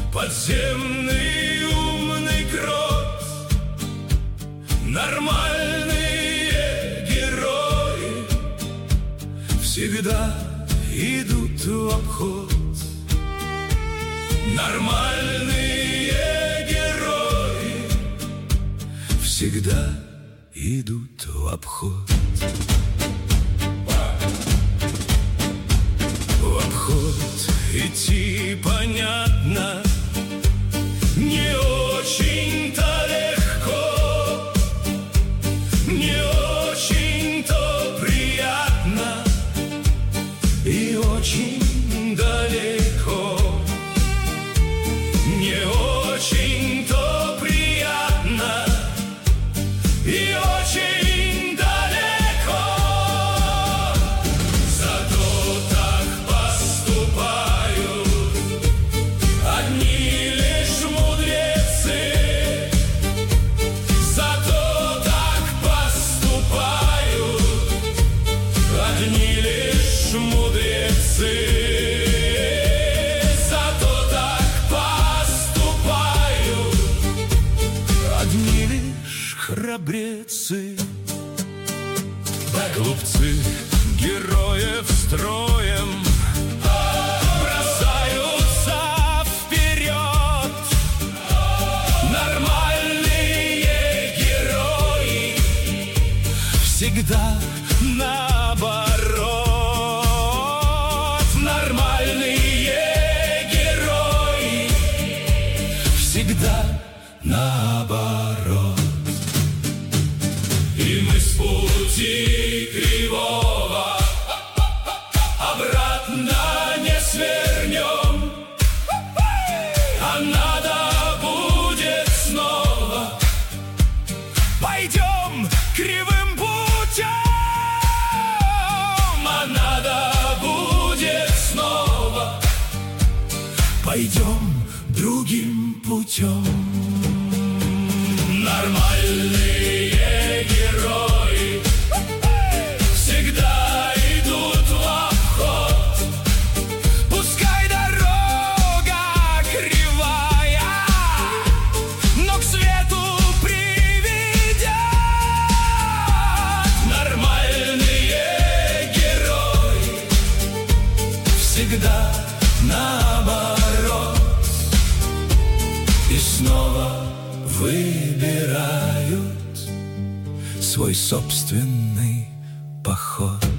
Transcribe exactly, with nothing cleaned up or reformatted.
Подземный умный крот, нормальные герои всегда идут в обход. Нормальные герои всегда идут в обход. В обход идти понятно, не очень-то легко, не очень-то приятно и очень далеко. Не очень-то приятно и очень далеко. Зато так поступают одни лишь мудрецы. Зато так поступают одни лишь мудрецы. Зато так поступают одни лишь храбрецы. Глупцы героев строем бросаются вперед. Нормальные герои всегда наоборот. Нормальные герои всегда наоборот. И мы с пути кривого обратно не свернем, а надо будет снова пойдем кривым путем. А надо будет снова пойдем другим путем. Нормальные герои всегда идут в обход. Пускай дорога кривая, но к свету приведет. Нормальные герои всегда наоборот. И снова выбирают свой собственный поход.